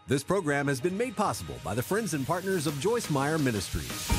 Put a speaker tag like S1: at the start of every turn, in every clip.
S1: This program has been made possible by the friends and partners of Joyce Meyer Ministries.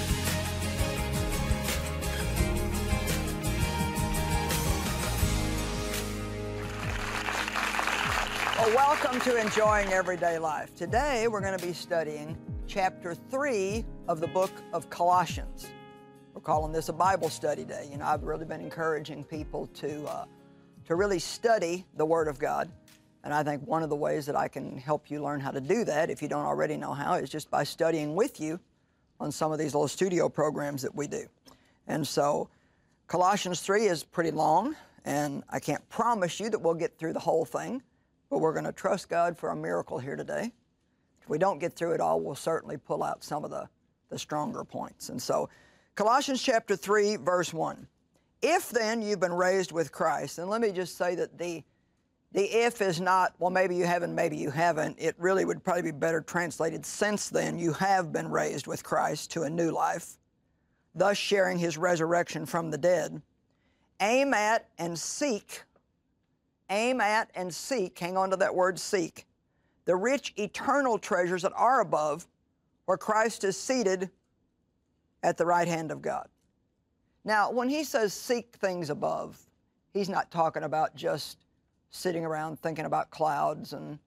S2: Well, welcome to Enjoying Everyday Life. Today we're going to be studying chapter 3 of the book of Colossians. We're calling this a Bible study day. You know, I've really been encouraging people to really study the Word of God. And I think one of the ways that I can help you learn how to do that, if you don't already know how, is just by studying with you on some of these little studio programs that we do. And so Colossians 3 is pretty long, and I can't promise you that we'll get through the whole thing, but we're going to trust God for a miracle here today. If we don't get through it all, we'll certainly pull out some of the stronger points. And so Colossians chapter 3, verse 1. If then you've been raised with Christ, and let me just say that the if is not, well, maybe you haven't, maybe you haven't. It really would probably be better translated, since then you have been raised with Christ to a new life, thus sharing his resurrection from the dead. Aim at and seek, hang on to that word seek, the rich eternal treasures that are above, where Christ is seated at the right hand of God. Now, when he says seek things above, he's not talking about just sitting around thinking about clouds and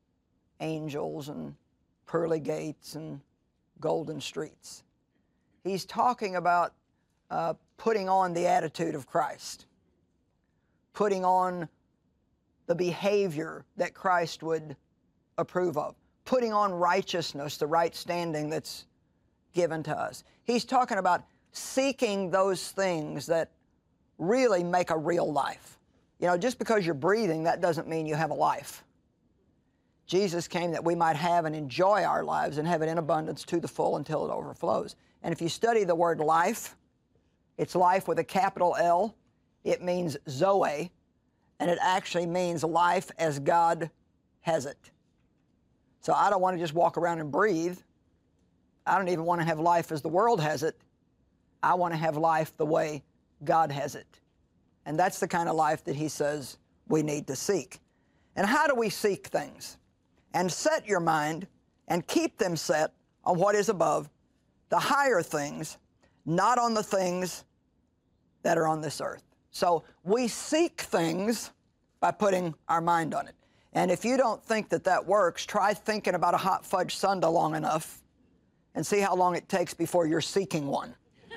S2: angels and pearly gates and golden streets. He's talking about putting on the attitude of Christ, putting on the behavior that Christ would approve of, putting on righteousness, the right standing that's given to us. He's talking about seeking those things that really make a real life. You know, just because you're breathing, that doesn't mean you have a life. Jesus came that we might have and enjoy our lives and have it in abundance to the full until it overflows. And if you study the word life, it's life with a capital L. It means Zoe, and it actually means life as God has it. So I don't want to just walk around and breathe. I don't even want to have life as the world has it. I want to have life the way God has it. And that's the kind of life that he says we need to seek. And how do we seek things? And set your mind and keep them set on what is above, the higher things, not on the things that are on this earth. So we seek things by putting our mind on it. And if you don't think that that works, try thinking about a hot fudge sundae long enough and see how long it takes before you're seeking one.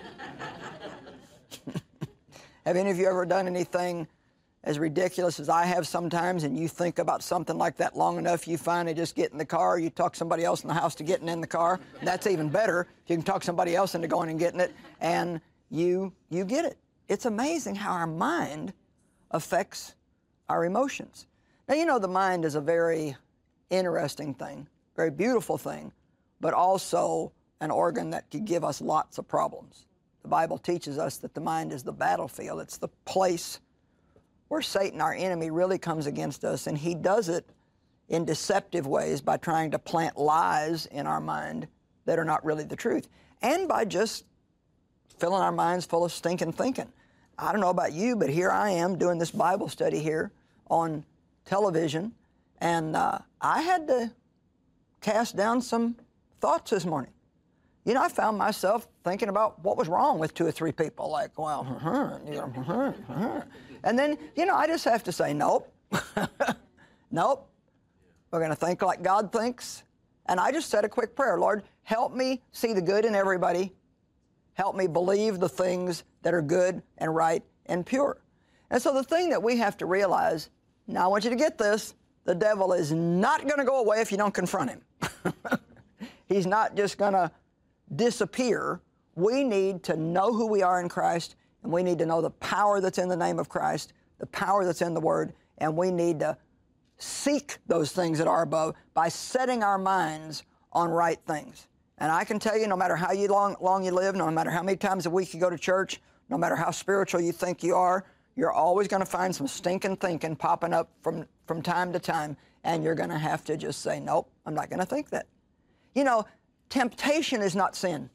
S2: Have any of you ever done anything as ridiculous as I have sometimes, and you think about something like that long enough, you finally just get in the car, you talk somebody else in the house to getting in the car? That's even better. You can talk somebody else into going and getting it, and you get it. It's amazing how our mind affects our emotions. Now, you know, the mind is a very interesting thing, very beautiful thing, but also an organ that could give us lots of problems. The Bible teaches us that the mind is the battlefield. It's the place where Satan, our enemy, really comes against us, and he does it in deceptive ways by trying to plant lies in our mind that are not really the truth, and by just filling our minds full of stinking thinking. I don't know about you, but here I am doing this Bible study here on television, and I had to cast down some thoughts this morning. You know, I found myself thinking about what was wrong with 2 or 3 people, like, well, and then, you know, I just have to say, nope, nope. We're going to think like God thinks. And I just said a quick prayer. Lord, help me see the good in everybody. Help me believe the things that are good and right and pure. And so the thing that we have to realize, now I want you to get this, the devil is not going to go away if you don't confront him. He's not just going to disappear. We need to know who we are in Christ, and we need to know the power that's in the name of Christ, the power that's in the Word, and we need to seek those things that are above by setting our minds on right things. And I can tell you, no matter how long you live, no matter how many times a week you go to church, no matter how spiritual you think you are, you're always going to find some stinking thinking popping up from time to time, and you're going to have to just say, nope, I'm not going to think that. You know, temptation is not sin.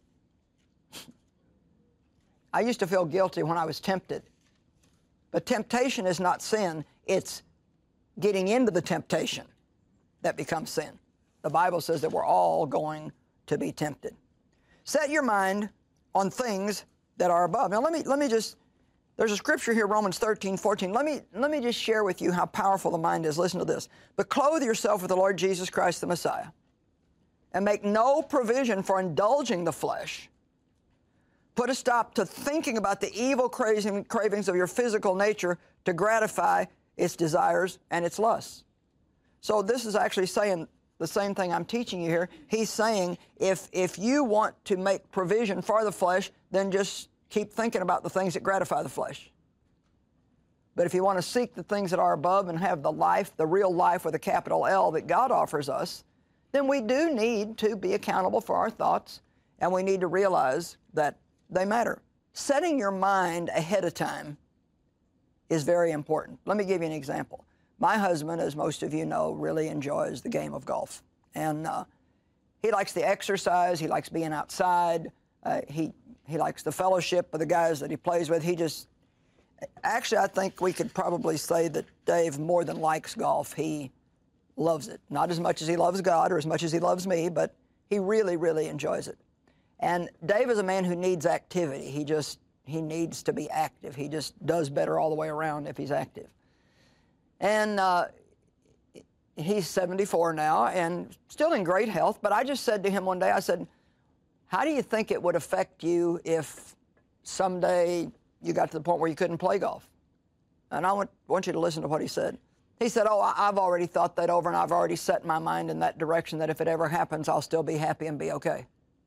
S2: I used to feel guilty when I was tempted. But temptation is not sin. It's getting into the temptation that becomes sin. the Bible says that we're all going to be tempted. Set your mind on things that are above. Now, let me just, there's a scripture here, Romans 13:14. Let me just share with you how powerful the mind is. Listen to this. But clothe yourself with the Lord Jesus Christ, the Messiah, and make no provision for indulging the flesh. Put a stop to thinking about the evil cravings of your physical nature to gratify its desires and its lusts. So this is actually saying the same thing I'm teaching you here. He's saying if you want to make provision for the flesh, then just keep thinking about the things that gratify the flesh. But if you want to seek the things that are above and have the life, the real life with a capital L that God offers us, then we do need to be accountable for our thoughts, and we need to realize that they matter. Setting your mind ahead of time is very important. Let me give you an example. My husband, as most of you know, really enjoys the game of golf. And he likes the exercise. He likes being outside. He likes the fellowship of the guys that he plays with. Actually, I think we could probably say that Dave more than likes golf. He loves it. Not as much as he loves God or as much as he loves me, but he really, really enjoys it. And Dave is a man who needs activity. He needs to be active. He just does better all the way around if he's active. And he's 74 now and still in great health. But I just said to him one day, I said, how do you think it would affect you if someday you got to the point where you couldn't play golf? And I want you to listen to what he said. He said, oh, I've already thought that over, and I've already set my mind in that direction that if it ever happens, I'll still be happy and be okay.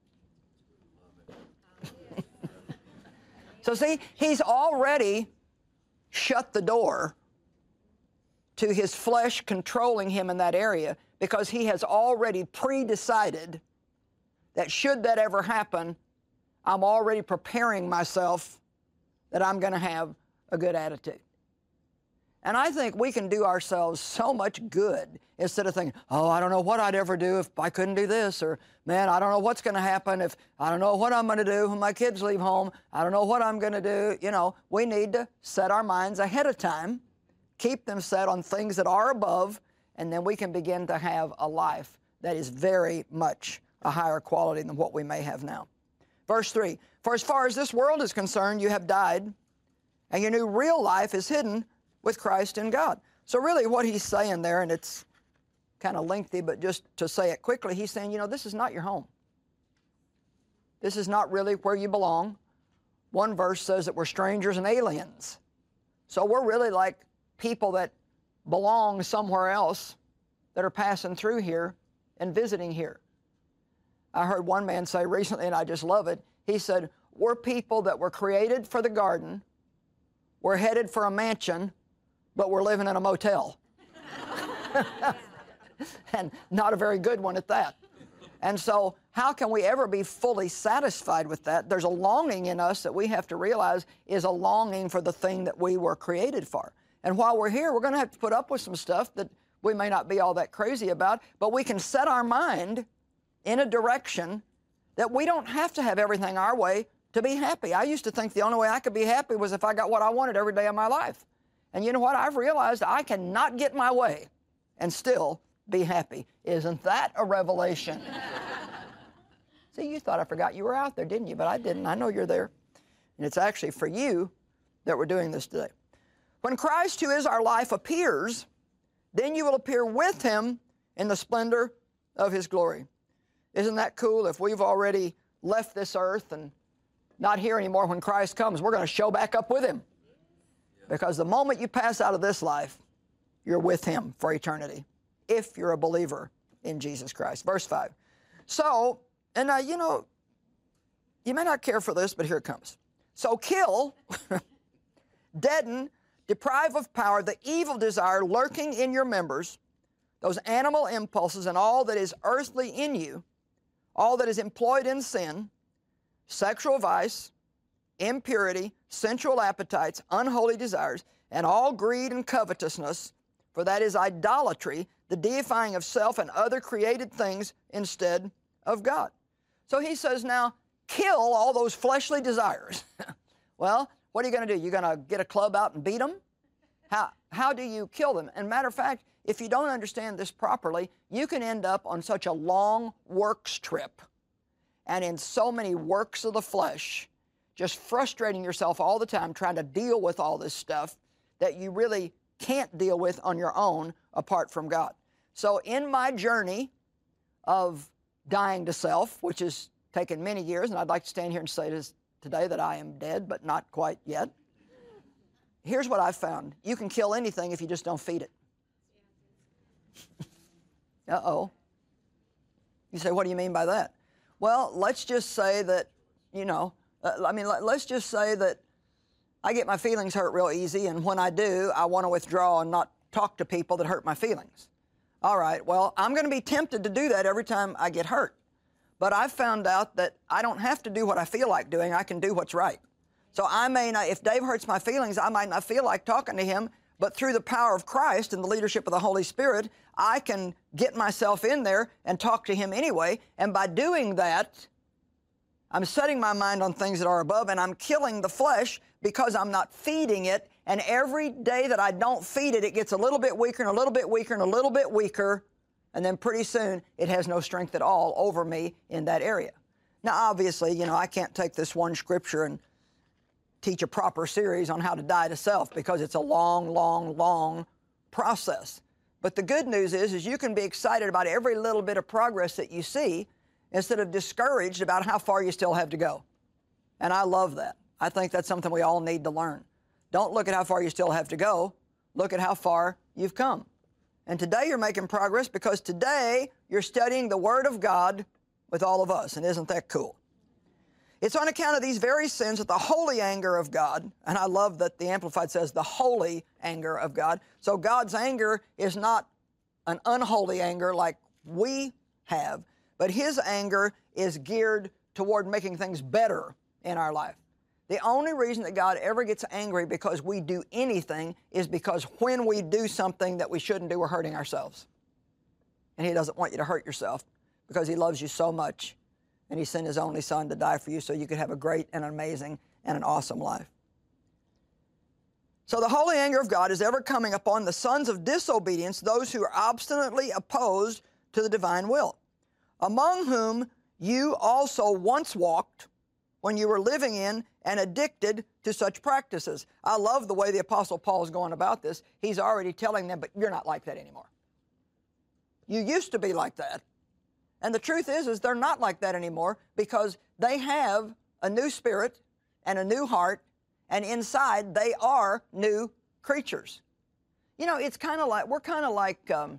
S2: So see, he's already shut the door to his flesh controlling him in that area because he has already pre-decided that should that ever happen, I'm already preparing myself that I'm going to have a good attitude. And I think we can do ourselves so much good instead of thinking, oh, I don't know what I'd ever do if I couldn't do this, or, man, I don't know what's going to happen if I don't know what I'm going to do when my kids leave home. I don't know what I'm going to do. You know, we need to set our minds ahead of time, keep them set on things that are above, and then we can begin to have a life that is very much a higher quality than what we may have now. Verse 3, for as far as this world is concerned, you have died, and your new real life is hidden with Christ in God. So really what he's saying there, and it's kind of lengthy, but just to say it quickly, he's saying, you know, this is not your home. This is not really where you belong. One verse says that we're strangers and aliens. So we're really like people that belong somewhere else that are passing through here and visiting here. I heard one man say recently, and I just love it, he said, we're people that were created for the garden, we're headed for a mansion, but we're living in a motel. And not a very good one at that. And so how can we ever be fully satisfied with that? There's a longing in us that we have to realize is a longing for the thing that we were created for. And while we're here, we're going to have to put up with some stuff that we may not be all that crazy about, but we can set our mind in a direction that we don't have to have everything our way to be happy. I used to think the only way I could be happy was if I got what I wanted every day of my life. And you know what? I've realized I cannot get my way and still be happy. Isn't that a revelation? See, you thought I forgot you were out there, didn't you? But I didn't. I know you're there. And it's actually for you that we're doing this today. When Christ, who is our life, appears, then you will appear with him in the splendor of his glory. Isn't that cool? If we've already left this earth and not here anymore, when Christ comes, we're going to show back up with him. Because the moment you pass out of this life, you're with him for eternity, if you're a believer in Jesus Christ. Verse 5. So, and now, you know, you may not care for this, but here it comes. So kill, deaden, deprive of power the evil desire lurking in your members, those animal impulses and all that is earthly in you, all that is employed in sin, sexual vice, impurity, sensual appetites, unholy desires, and all greed and covetousness, for that is idolatry, the deifying of self and other created things instead of God. So he says now, kill all those fleshly desires. Well, what are you going to do? You're going to get a club out and beat them? How do you kill them? And matter of fact, if you don't understand this properly, you can end up on such a long works trip and in so many works of the flesh, just frustrating yourself all the time trying to deal with all this stuff that you really can't deal with on your own apart from God. So in my journey of dying to self, which has taken many years, and I'd like to stand here and say this today that I am dead, but not quite yet. Here's what I've found. You can kill anything if you just don't feed it. Uh-oh. You say, what do you mean by that? Well, let's just say that, let's just say that I get my feelings hurt real easy, and when I do, I want to withdraw and not talk to people that hurt my feelings. All right, well, I'm going to be tempted to do that every time I get hurt. But I've found out that I don't have to do what I feel like doing. I can do what's right. So I may not, if Dave hurts my feelings, I might not feel like talking to him, but through the power of Christ and the leadership of the Holy Spirit, I can get myself in there and talk to him anyway. And by doing that, I'm setting my mind on things that are above, and I'm killing the flesh because I'm not feeding it. And every day that I don't feed it, it gets a little bit weaker and a little bit weaker and a little bit weaker. And then pretty soon, it has no strength at all over me in that area. Now, obviously, I can't take this one scripture and teach a proper series on how to die to self because it's a long, long, long process. But the good news is you can be excited about every little bit of progress that you see instead of discouraged about how far you still have to go. And I love that. I think that's something we all need to learn. Don't look at how far you still have to go. Look at how far you've come. And today you're making progress because today you're studying the Word of God with all of us. And isn't that cool? It's on account of these very sins that the holy anger of God, and I love that the Amplified says the holy anger of God. So God's anger is not an unholy anger like we have, but his anger is geared toward making things better in our life. The only reason that God ever gets angry because we do anything is because when we do something that we shouldn't do, we're hurting ourselves. And he doesn't want you to hurt yourself because he loves you so much. And he sent his only son to die for you so you could have a great and amazing and an awesome life. So the holy anger of God is ever coming upon the sons of disobedience, those who are obstinately opposed to the divine will, among whom you also once walked when you were living in and addicted to such practices. I love the way the Apostle Paul is going about this. He's already telling them, but you're not like that anymore. You used to be like that. And the truth is they're not like that anymore because they have a new spirit and a new heart, and inside they are new creatures. It's kind of like, we're kind of like,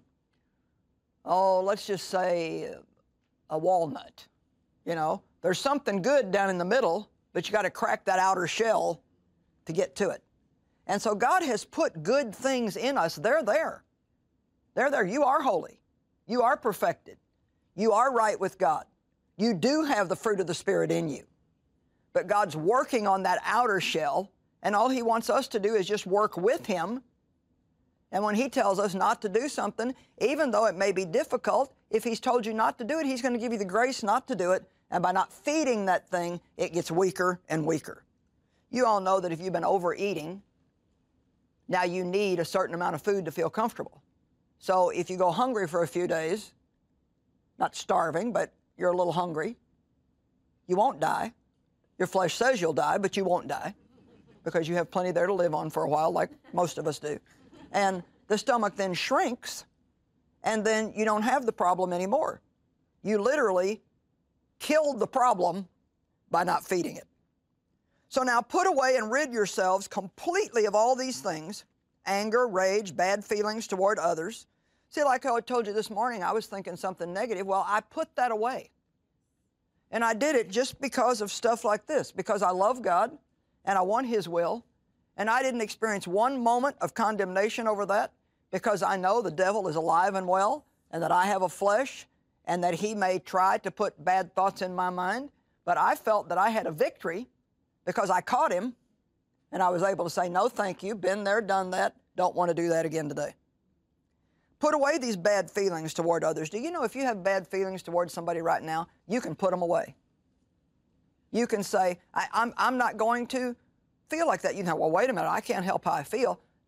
S2: let's just say a walnut. There's something good down in the middle, but you got to crack that outer shell to get to it. And so God has put good things in us. They're there. They're there. You are holy. You are perfected. You are right with God. You do have the fruit of the Spirit in you. But God's working on that outer shell, and all he wants us to do is just work with him. And when he tells us not to do something, even though it may be difficult, if he's told you not to do it, he's going to give you the grace not to do it. And by not feeding that thing, it gets weaker and weaker. You all know that if you've been overeating, now you need a certain amount of food to feel comfortable. So if you go hungry for a few days, not starving, but you're a little hungry, you won't die. Your flesh says you'll die, but you won't die because you have plenty there to live on for a while, like most of us do. And the stomach then shrinks, and then you don't have the problem anymore. You literally killed the problem by not feeding it. So now put away and rid yourselves completely of all these things: anger, rage, bad feelings toward others. See, like I told you this morning, I was thinking something negative. Well, I put that away. And I did it just because of stuff like this, because I love God and I want his will. And I didn't experience one moment of condemnation over that because I know the devil is alive and well and that I have a flesh and that he may try to put bad thoughts in my mind. But I felt that I had a victory because I caught him and I was able to say, no, thank you, been there, done that, don't want to do that again today. Put away these bad feelings toward others. Do you know if you have bad feelings toward somebody right now, you can put them away. You can say, I'm not going to feel like that. You know, well, wait a minute, I can't help how I feel.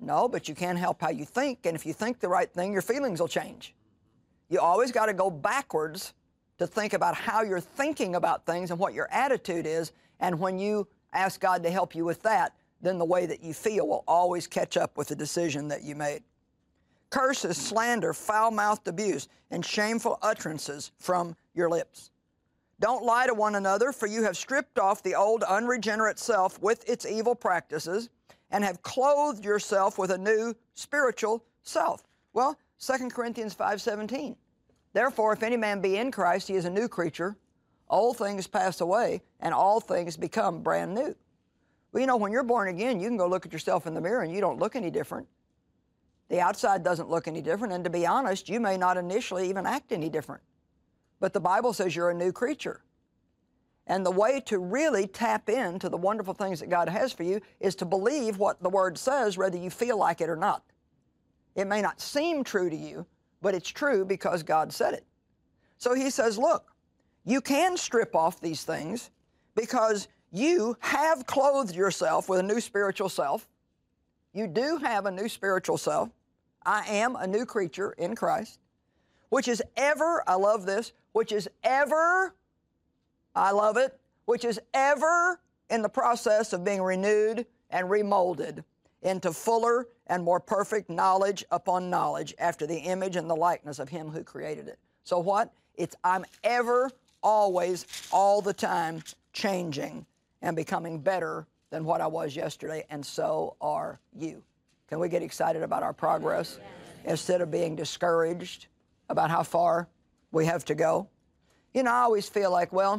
S2: No, but you can help how you think, and if you think the right thing, your feelings will change. You always got to go backwards to think about how you're thinking about things and what your attitude is, and when you ask God to help you with that, then the way that you feel will always catch up with the decision that you made. Curses, slander, foul-mouthed abuse, and shameful utterances from your lips. Don't lie to one another, for you have stripped off the old unregenerate self with its evil practices and have clothed yourself with a new spiritual self. Well, 2 Corinthians 5:17. Therefore, if any man be in Christ, he is a new creature. Old things pass away, and all things become brand new. Well, you know, when you're born again, you can go look at yourself in the mirror and you don't look any different. The outside doesn't look any different, and to be honest, you may not initially even act any different. But the Bible says you're a new creature. And the way to really tap into the wonderful things that God has for you is to believe what the Word says, whether you feel like it or not. It may not seem true to you, but it's true because God said it. So he says, look, you can strip off these things because you have clothed yourself with a new spiritual self. You do have a new spiritual self. I am a new creature in Christ, which is ever, I love this, which is ever, I love it, which is ever in the process of being renewed and remolded into fuller and more perfect knowledge upon knowledge after the image and the likeness of Him who created it. So what? I'm ever, always, all the time changing and becoming better than what I was yesterday, and so are you. Can we get excited about our progress instead of being discouraged about how far we have to go? You know, I always feel like, well,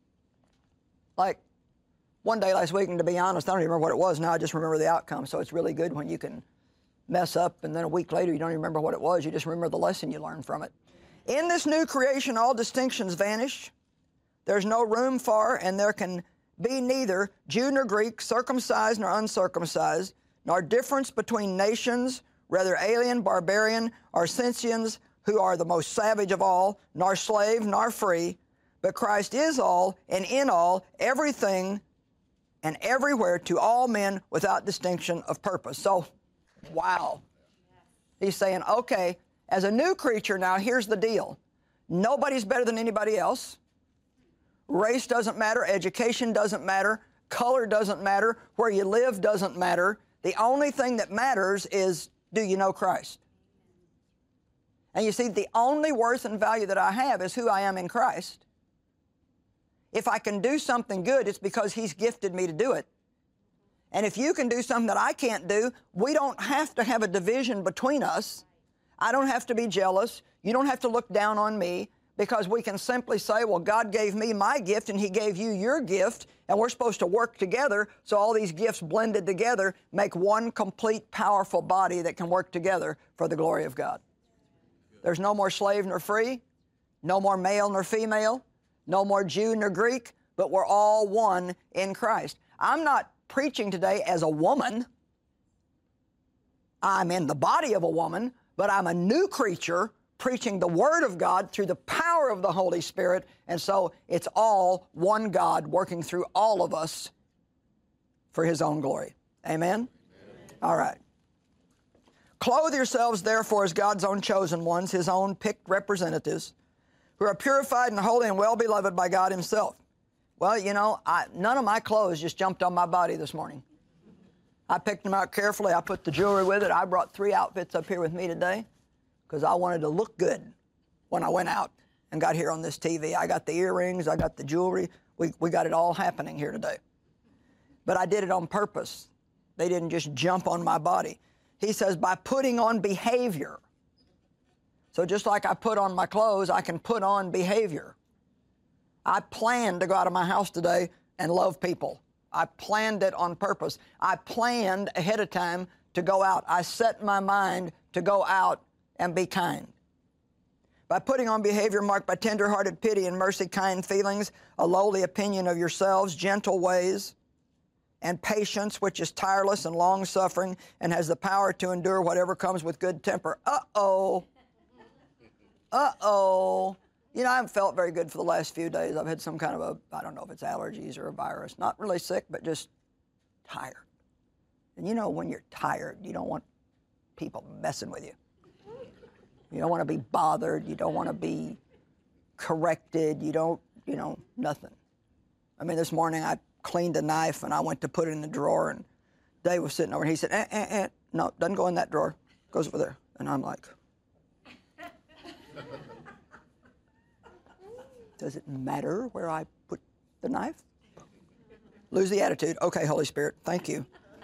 S2: like one day last week, and to be honest, I don't even remember what it was now, I just remember the outcome. So it's really good when you can mess up and then a week later you don't even remember what it was, you just remember the lesson you learned from it. In this new creation, all distinctions vanish. There's no room for, and there can be neither Jew nor Greek, circumcised nor uncircumcised, nor difference between nations, whether alien, barbarian, or Scythians, who are the most savage of all, nor slave nor free, but Christ is all, and in all, everything and everywhere to all men without distinction of purpose. So, wow. He's saying, okay, as a new creature now, here's the deal. Nobody's better than anybody else. Race doesn't matter. Education doesn't matter. Color doesn't matter. Where you live doesn't matter. The only thing that matters is, do you know Christ? And you see, the only worth and value that I have is who I am in Christ. If I can do something good, it's because He's gifted me to do it. And if you can do something that I can't do, we don't have to have a division between us. I don't have to be jealous. You don't have to look down on me, because we can simply say, well, God gave me my gift and He gave you your gift, and we're supposed to work together, so all these gifts blended together make one complete, powerful body that can work together for the glory of God. There's no more slave nor free, no more male nor female, no more Jew nor Greek, but we're all one in Christ. I'm not preaching today as a woman. I'm in the body of a woman, but I'm a new creature preaching the Word of God through the power of the Holy Spirit, and so it's all one God working through all of us for His own glory. Amen? Amen. All right. Clothe yourselves, therefore, as God's own chosen ones, His own picked representatives, who are purified and holy and well-beloved by God Himself. Well, you know, none of my clothes just jumped on my body this morning. I picked them out carefully. I put the jewelry with it. I brought 3 outfits up here with me today because I wanted to look good when I went out and got here on this TV. I got the earrings. I got the jewelry. We got it all happening here today. But I did it on purpose. They didn't just jump on my body. He says, by putting on behavior. So just like I put on my clothes, I can put on behavior. I planned to go out of my house today and love people. I planned it on purpose. I planned ahead of time to go out. I set my mind to go out and be kind. By putting on behavior marked by tender-hearted pity and mercy, kind feelings, a lowly opinion of yourselves, gentle ways, and patience, which is tireless and long-suffering and has the power to endure whatever comes with good temper. Uh-oh. Uh-oh. You know, I haven't felt very good for the last few days. I've had some kind of I don't know if it's allergies or a virus. Not really sick, but just tired. And you know when you're tired, you don't want people messing with you. You don't want to be bothered. You don't want to be corrected. You don't, nothing. I mean, this morning I cleaned a knife and I went to put it in the drawer, and Dave was sitting over and he said, no, doesn't go in that drawer. It goes over there. And I'm like, does it matter where I put the knife? Lose the attitude. Okay, Holy Spirit, thank you.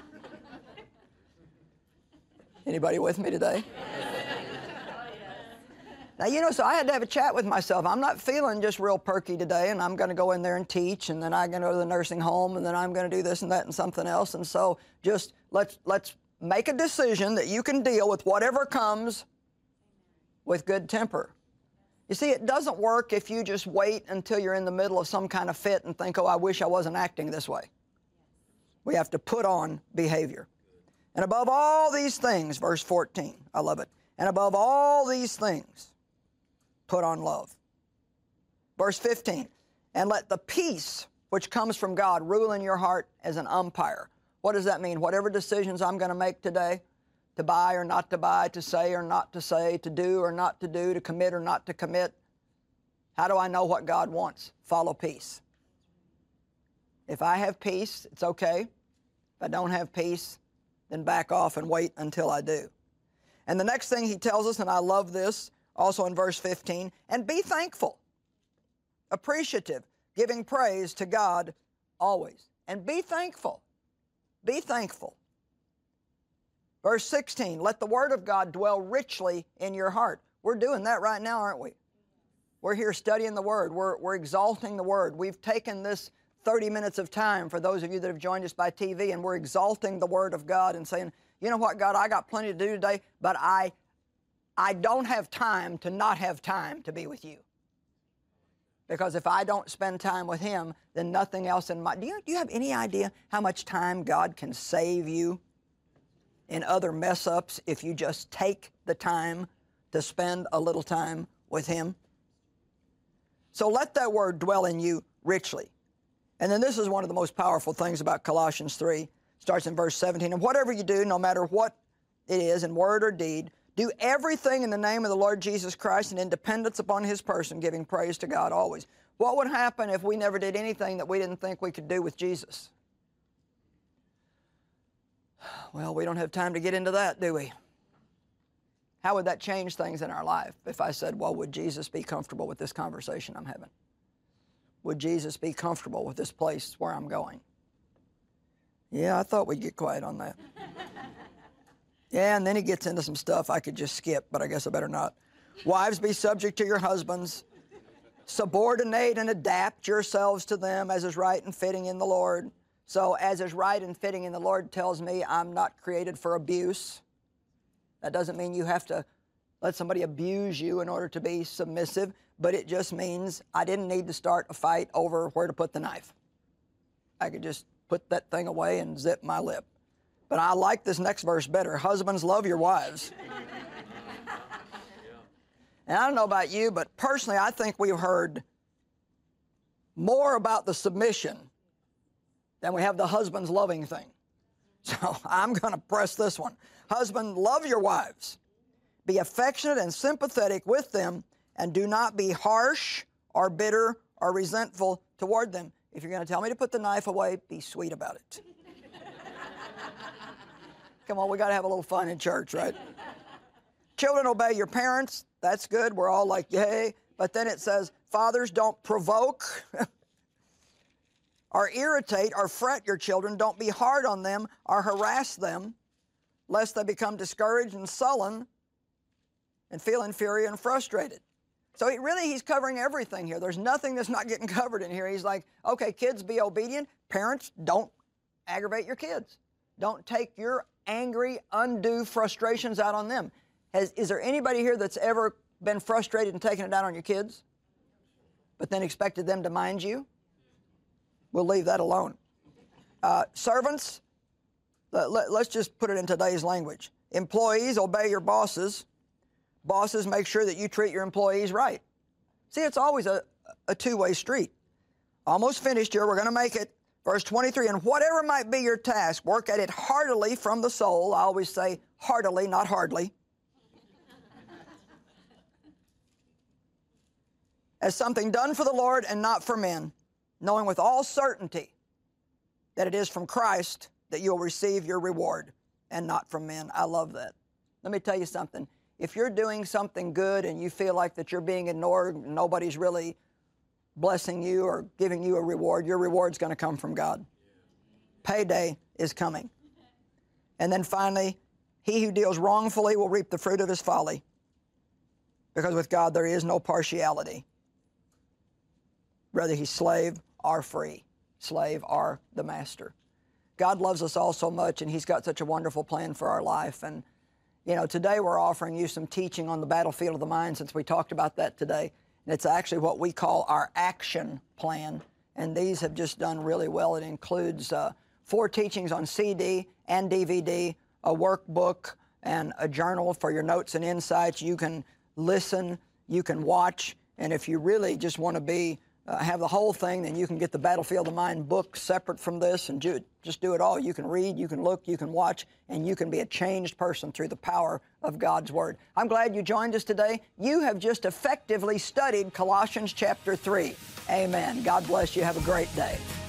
S2: Anybody with me today? Now, so I had to have a chat with myself. I'm not feeling just real perky today, and I'm going to go in there and teach, and then I'm going to go to the nursing home, and then I'm going to do this and that and something else. And so just let's make a decision that you can deal with whatever comes with good temper. You see, it doesn't work if you just wait until you're in the middle of some kind of fit and think, oh, I wish I wasn't acting this way. We have to put on behavior. And above all these things, verse 14, I love it. And above all these things, put on love. Verse 15, and let the peace which comes from God rule in your heart as an umpire. What does that mean? Whatever decisions I'm going to make today, to buy or not to buy, to say or not to say, to do or not to do, to commit or not to commit, how do I know what God wants? Follow peace. If I have peace, it's okay. If I don't have peace, then back off and wait until I do. And the next thing he tells us, and I love this, also in verse 15, and be thankful, appreciative, giving praise to God always. And be thankful. Be thankful. Verse 16, let the word of God dwell richly in your heart. We're doing that right now, aren't we? We're here studying the word. We're exalting the word. We've taken this 30 minutes of time for those of you that have joined us by TV, and we're exalting the word of God and saying, you know what, God, I got plenty to do today, but I don't have time to not have time to be with you. Because if I don't spend time with him, then nothing else in my... Do you have any idea how much time God can save you in other mess-ups if you just take the time to spend a little time with him? So let that word dwell in you richly. And then this is one of the most powerful things about Colossians 3. Starts in verse 17. And whatever you do, no matter what it is, in word or deed, do everything in the name of the Lord Jesus Christ and in dependence upon his person, giving praise to God always. What would happen if we never did anything that we didn't think we could do with Jesus? Well, we don't have time to get into that, do we? How would that change things in our life if I said, well, would Jesus be comfortable with this conversation I'm having? Would Jesus be comfortable with this place where I'm going? Yeah, I thought we'd get quiet on that. Yeah, and then he gets into some stuff I could just skip, but I guess I better not. Wives, be subject to your husbands. Subordinate and adapt yourselves to them as is right and fitting in the Lord. So as is right and fitting in the Lord tells me I'm not created for abuse. That doesn't mean you have to let somebody abuse you in order to be submissive, but it just means I didn't need to start a fight over where to put the knife. I could just put that thing away and zip my lip. But I like this next verse better. Husbands, love your wives. And I don't know about you, but personally, I think we've heard more about the submission than we have the husband's loving thing. So I'm going to press this one. Husband, love your wives. Be affectionate and sympathetic with them, and do not be harsh or bitter or resentful toward them. If you're going to tell me to put the knife away, be sweet about it. Come on, we got to have a little fun in church, right? Children, obey your parents. That's good. We're all like, yay. But then it says, fathers, don't provoke or irritate or fret your children. Don't be hard on them or harass them, lest they become discouraged and sullen and feel inferior and frustrated. So he's covering everything here. There's nothing that's not getting covered in here. He's like, okay, kids, be obedient. Parents, don't aggravate your kids. Don't take your angry, undue frustrations out on them. Is there anybody here that's ever been frustrated and taken it out on your kids, but then expected them to mind you? We'll leave that alone. Servants, let's just put it in today's language. Employees, obey your bosses. Bosses, make sure that you treat your employees right. See, it's always a two-way street. Almost finished here. We're going to make it. Verse 23, and whatever might be your task, work at it heartily from the soul. I always say heartily, not hardly. As something done for the Lord and not for men, knowing with all certainty that it is from Christ that you'll receive your reward and not from men. I love that. Let me tell you something. If you're doing something good and you feel like that you're being ignored, nobody's really blessing you or giving you a reward, your reward's going to come from God. Payday is coming. And then finally, he who deals wrongfully will reap the fruit of his folly, because with God there is no partiality. Whether he's slave or free, slave or the master. God loves us all so much, and he's got such a wonderful plan for our life. And, you know, today we're offering you some teaching on the battlefield of the mind, since we talked about that today. And it's actually what we call our action plan. And these have just done really well. It includes 4 teachings on CD and DVD, a workbook, and a journal for your notes and insights. You can listen, you can watch, and if you really just want to be have the whole thing, then you can get the Battlefield of the Mind book separate from this and just do it all. You can read, you can look, you can watch, and you can be a changed person through the power of God's Word. I'm glad you joined us today. You have just effectively studied Colossians chapter 3. Amen. God bless you. Have a great day.